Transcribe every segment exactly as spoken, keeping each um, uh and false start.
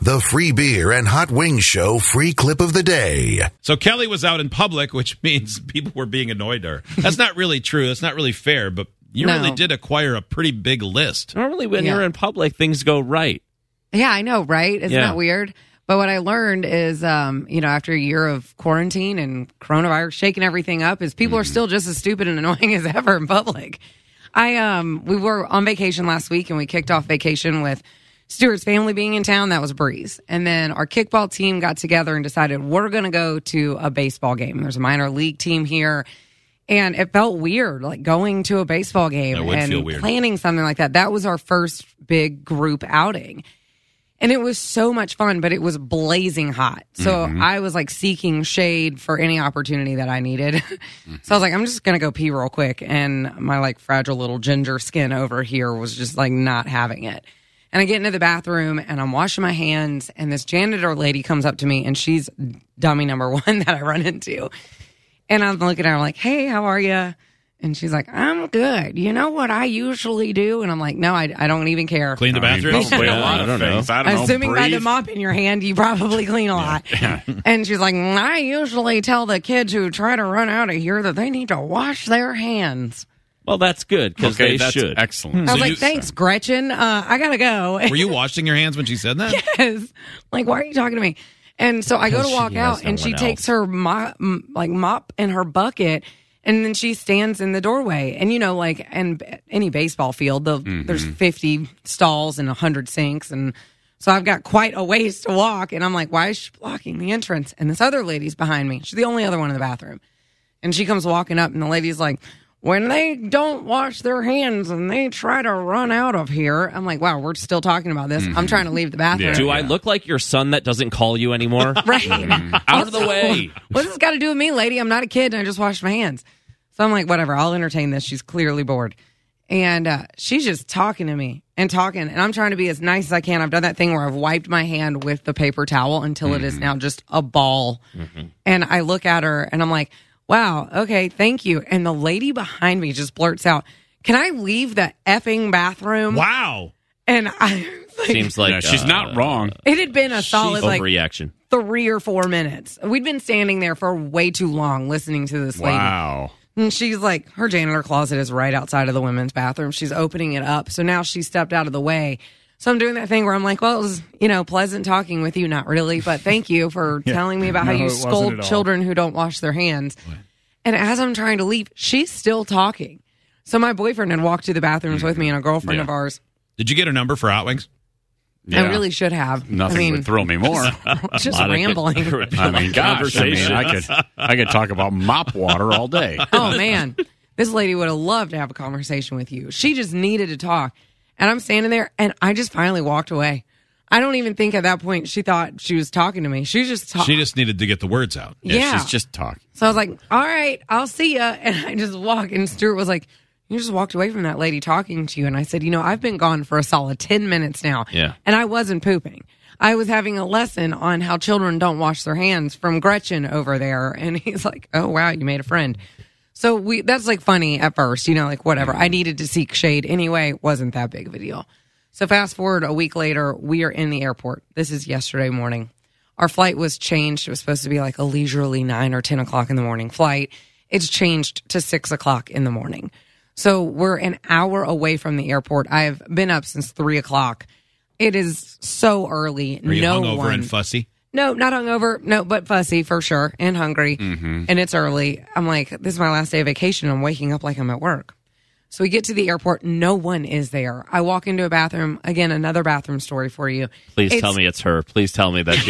the free beer and hot wings show free clip of the day. So Kelly was out in public, which means people were being annoyed at her. That's not really true. That's not really fair, but you No. really did acquire a pretty big list. Normally, when Yeah. you're in public, things go right. Yeah, I know, right? Isn't Yeah. that weird? But what I learned is, um, you know, after a year of quarantine and coronavirus shaking everything up, is people are still just as stupid and annoying as ever in public. I um, we were on vacation last week, and we kicked off vacation with Stuart's family being in town. That was Breeze. And then our kickball team got together and decided we're going to go to a baseball game. There's a minor league team here. And it felt weird, like going to a baseball game That would and feel weird. planning something like that. That was our first big group outing. And it was so much fun, but it was blazing hot. So Mm-hmm. I was like seeking shade for any opportunity that I needed. So I was like, I'm just going to go pee real quick. And my like fragile little ginger skin over here was just like not having it. And I get into the bathroom and I'm washing my hands. And this janitor lady comes up to me, and she's dummy number one that I run into. And I'm looking at her like, hey, how are you? And she's like, I'm good. You know what I usually do? And I'm like, no, I, I don't even care. Clean the I mean, bathroom? probably Yeah, a lot I of don't know. things. I don't know. Assuming by the breathe. mop in your hand, you probably clean a lot. And she's like, I usually tell the kids who try to run out of here that they need to wash their hands. Well, that's good, because Okay, they that's should. excellent. I was So like, you- thanks, Gretchen. Uh, I got to go. Were you washing your hands when she said that? Yes. Like, why are you talking to me? And so I go to Because walk she has out, no and she one takes else. her mop, m- like mop and her bucket, and then she stands in the doorway. And you know, like in any baseball field, the, there's fifty stalls and one hundred sinks, and so I've got quite a ways to walk. And I'm like, why is she blocking the entrance? And this other lady's behind me. She's the only other one in the bathroom, and she comes walking up, and the lady's like, when they don't wash their hands and they try to run out of here. I'm like, wow, we're still talking about this. I'm trying to leave the bathroom. Yeah. Do I look like your son that doesn't call you anymore? Right. Out of the way. What does this got to do with me, lady? I'm not a kid and I just washed my hands. So I'm like, whatever, I'll entertain this. She's clearly bored. And uh, she's just talking to me and talking. And I'm trying to be as nice as I can. I've done that thing where I've wiped my hand with the paper towel until it is now just a ball. And I look at her and I'm like, wow, okay, thank you. And the lady behind me just blurts out, can I leave the effing bathroom? Wow. And I like, Seems like Yeah, she's uh, not wrong. it had been a solid like overreaction. three or four minutes. We'd been standing there for way too long listening to this lady. Wow. And she's like, her janitor closet is right outside of the women's bathroom. She's opening it up. So now she stepped out of the way. So I'm doing that thing where I'm like, well, it was, you know, pleasant talking with you. Not really, but thank you for telling me about No, how you it wasn't scold at all. children who don't wash their hands. And as I'm trying to leave, she's still talking. So my boyfriend had walked to the bathrooms with me and a girlfriend Yeah. of ours. Did you get her number for Hot Wings? Yeah. I really should have. Nothing I mean, would thrill me more. just lot of rambling. I mean, gosh, I mean, I could, I could talk about mop water all day. Oh man, this lady would have loved to have a conversation with you. She just needed to talk. And I'm standing there and I just finally walked away. I don't even think at that point she thought she was talking to me. She was just talking. She just needed to get the words out. Yeah, Yeah. she's just talking. So I was like, all right, I'll see ya. And I just walk. And Stuart was like, you just walked away from that lady talking to you. And I said, you know, I've been gone for a solid ten minutes now. Yeah. And I wasn't pooping. I was having a lesson on how children don't wash their hands from Gretchen over there. And he's like, oh, wow, you made a friend. So we that's like funny at first, you know, like whatever. I needed to seek shade anyway. Wasn't that big of a deal. So fast forward a week later, we are in the airport. This is yesterday morning. Our flight was changed. It was supposed to be like a leisurely nine or ten o'clock in the morning flight. It's changed to six o'clock in the morning. So we're an hour away from the airport. I've been up since three o'clock. It is so early. Are you no hungover one, and fussy? no, not hungover. No, but fussy for sure and hungry. Mm-hmm. And it's early. I'm like, this is my last day of vacation. I'm waking up like I'm at work. So we get to the airport. No one is there. I walk into a bathroom. Again, another bathroom story for you. Please It's- tell me it's her. Please tell me that she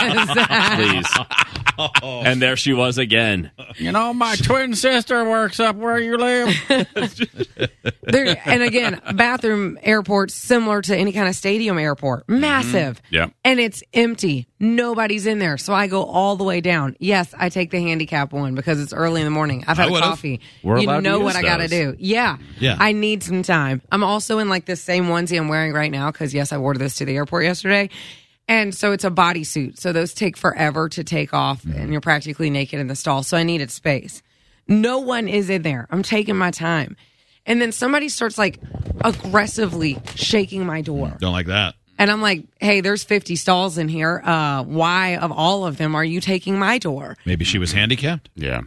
came. Please. And there she was again. You know, my twin sister works up where you live. There, and again, bathroom airports similar to any kind of stadium airport, massive. Yeah. And it's empty. Nobody's in there. So I go all the way down. Yes, I take the handicap one because it's early in the morning. I've I had a would've. coffee. We're you allowed to know use what I got to those. do. Yeah. Yeah. I need some time. I'm also in like this same onesie I'm wearing right now because, yes, I wore this to the airport yesterday. And so it's a bodysuit. So those take forever to take off and you're practically naked in the stall. So I needed space. No one is in there. I'm taking my time. And then somebody starts like aggressively shaking my door. Don't like that. And I'm like, hey, there's fifty stalls in here. Uh, why, of all of them, are you taking my door? Maybe she was handicapped. Yeah.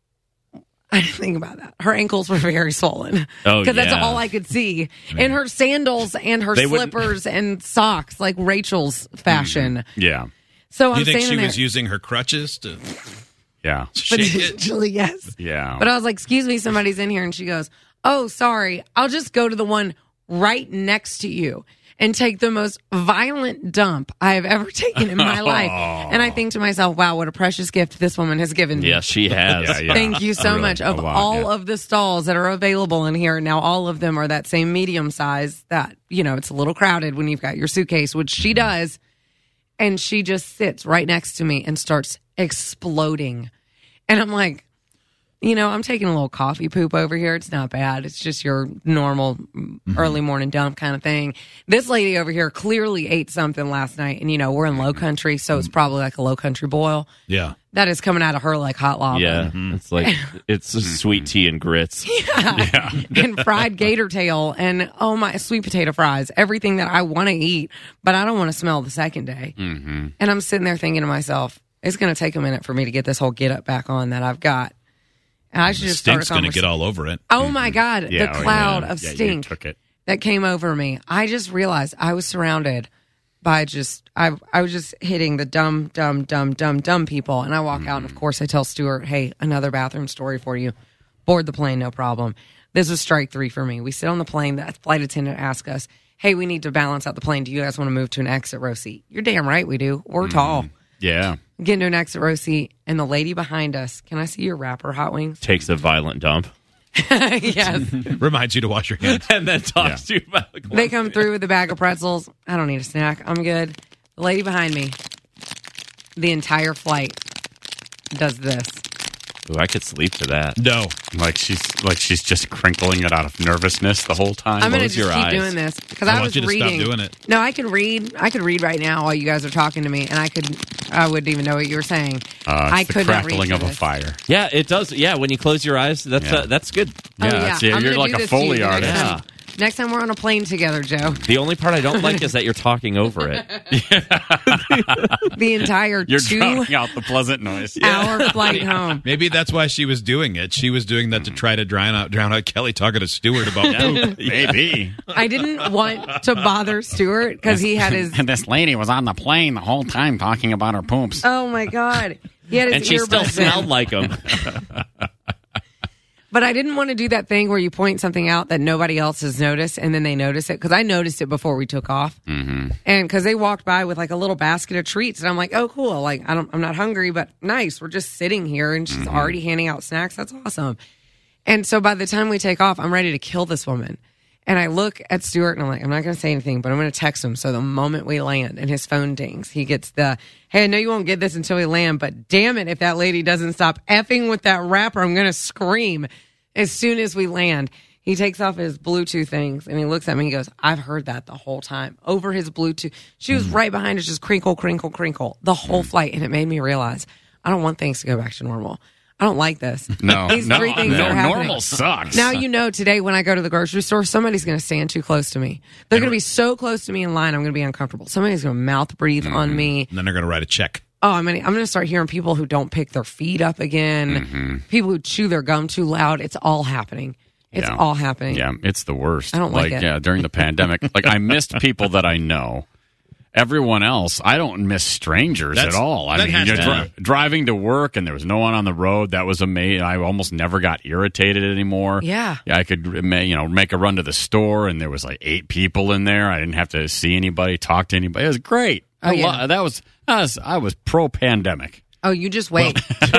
I didn't think about that. Her ankles were very swollen. Oh, Because that's yeah. all I could see. And her sandals and her They wouldn't- slippers and socks, like Rachel's fashion. Yeah. So Do I'm you think standing she was there. using her crutches to Yeah. But shake it? eventually, yes. Yeah. But I was like, excuse me, somebody's in here. And she goes, oh, sorry. I'll just go to the one right next to you and take the most violent dump I have ever taken in my life. And I think to myself, wow, what a precious gift this woman has given me. Yes, she has. Yeah, yeah. Thank you so Really, much. a Of lot, all yeah. of the stalls that are available in here, now all of them are that same medium size that, you know, it's a little crowded when you've got your suitcase, which she does. And she just sits right next to me and starts exploding. And I'm like, you know, I'm taking a little coffee poop over here. It's not bad. It's just your normal Mm-hmm. early morning dump kind of thing. This lady over here clearly ate something last night. And, you know, we're in low country, so it's probably like a low country boil. Yeah. That is coming out of her like hot lava. Yeah, it's like it's a sweet tea and grits. And fried gator tail and, oh my, sweet potato fries. Everything that I want to eat, but I don't want to smell the second day. Mm-hmm. And I'm sitting there thinking to myself, it's going to take a minute for me to get this whole get up back on that I've got. And I should The just start a stink's going to get conversation. all over it. Oh my God, Yeah, the oh, cloud yeah. of Yeah, you stink took it. that came over me. I just realized I was surrounded by just, I I was just hitting the dumb, dumb, dumb, dumb, dumb people. And I walk out, and of course, I tell Stuart, hey, another bathroom story for you. Board the plane, no problem. This was strike three for me. We sit on the plane. The flight attendant asks us, hey, we need to balance out the plane. Do you guys want to move to an exit row seat? You're damn right we do. We're tall. Yeah. Get into an exit row seat, and the lady behind us, can I see your wrapper, Hot Wings? Takes a violent dump Yes. Reminds you to wash your hands. and then talks to you about. They come through with a bag of pretzels. I don't need a snack. I'm good. The lady behind me, the entire flight, does this. Ooh, I could sleep to that. No. Like she's like she's just crinkling it out of nervousness the whole time. I'm going to Close just your keep eyes. doing this because I I, want was you to stop reading. doing it. No, I could read. I could read right now while you guys are talking to me, and I could. I wouldn't even know what you were saying. Uh, it's I the could not read crackling through of a this. fire. Yeah, it does. Yeah, when you close your eyes, that's Yeah. uh, that's good. Oh, Yeah, yeah. that's- yeah, I'm you're gonna like do a this to you Foley the next artist. time. Next time we're on a plane together, Joe. The only part I don't like is that you're talking over it. The entire You're two drowning out the pleasant noise. hour flight home. Maybe that's why she was doing it. She was doing that to try to drown out drown out Kelly talking to Stewart about poop. Maybe. I didn't want to bother Stuart because he had his. And this lady was on the plane the whole time talking about her poops. Oh my God. He had his And she still earbuds in. smelled like him. But I didn't want to do that thing where you point something out that nobody else has noticed and then they notice it because I noticed it before we took off. Mm-hmm. And because they walked by with like a little basket of treats and I'm like, oh, cool. Like, I don't, I'm not hungry, but nice. We're just sitting here and she's Mm-hmm. already handing out snacks. That's awesome. And so by the time we take off, I'm ready to kill this woman. And I look at Stuart and I'm like, I'm not going to say anything, but I'm going to text him. So the moment we land and his phone dings, he gets the, hey, I know you won't get this until we land, but damn it, if that lady doesn't stop effing with that wrapper, I'm going to scream. As soon as we land, he takes off his Bluetooth things and he looks at me and he goes, I've heard that the whole time over his Bluetooth. She was right behind us, just crinkle, crinkle, crinkle the whole flight. And it made me realize I don't want things to go back to normal. I don't like this. No, These no, three things no, that are happening. normal sucks. Now you know today when I go to the grocery store, somebody's going to stand too close to me. They're going to be so close to me in line, I'm going to be uncomfortable. Somebody's going to mouth breathe on me. And then they're going to write a check. Oh, I'm going to I'm going to start hearing people who don't pick their feet up again, people who chew their gum too loud. It's all happening. It's Yeah. all happening. Yeah, it's the worst. I don't like it. Yeah, during the pandemic, like I missed people that I know. Everyone else, I don't miss strangers That's- at all. I that mean, has you're to dri- happen. driving to work and there was no one on the road. That was amazing. I almost never got irritated anymore. Yeah. yeah, I could, ma- you know, make a run to the store and there was like eight people in there. I didn't have to see anybody, talk to anybody. It was great. Oh, I yeah. lo- that was, I was, I was pro pandemic. Oh, you just wait.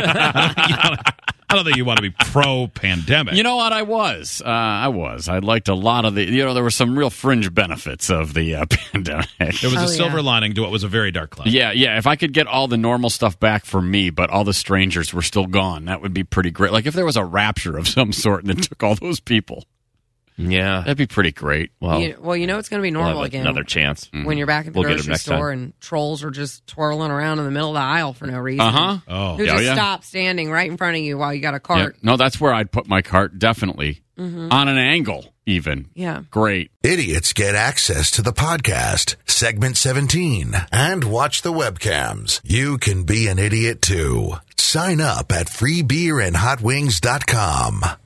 I don't think you want to be pro-pandemic. You know what? I was. Uh, I was. I liked a lot of the. You know, there were some real fringe benefits of the uh, pandemic. there was Oh, a silver yeah. lining to what was a very dark cloud. Yeah, yeah. If I could get all the normal stuff back for me, but all the strangers were still gone, that would be pretty great. Like if there was a rapture of some sort and it took all those people, Yeah. that'd be pretty great. Well, you, well, you know it's going to be we'll normal have again another chance. when you're back at the We'll get 'em grocery next store time. and trolls are just twirling around in the middle of the aisle for no reason. Uh huh. Oh. Who Yeah, just yeah. stop standing right in front of you while you got a Yeah. cart. No, that's where I'd put my cart definitely Mm-hmm. on an angle, even. Yeah. Great. Idiots get access to the podcast, segment seventeen, and watch the webcams. You can be an idiot too. Sign up at free beer and hot wings dot com.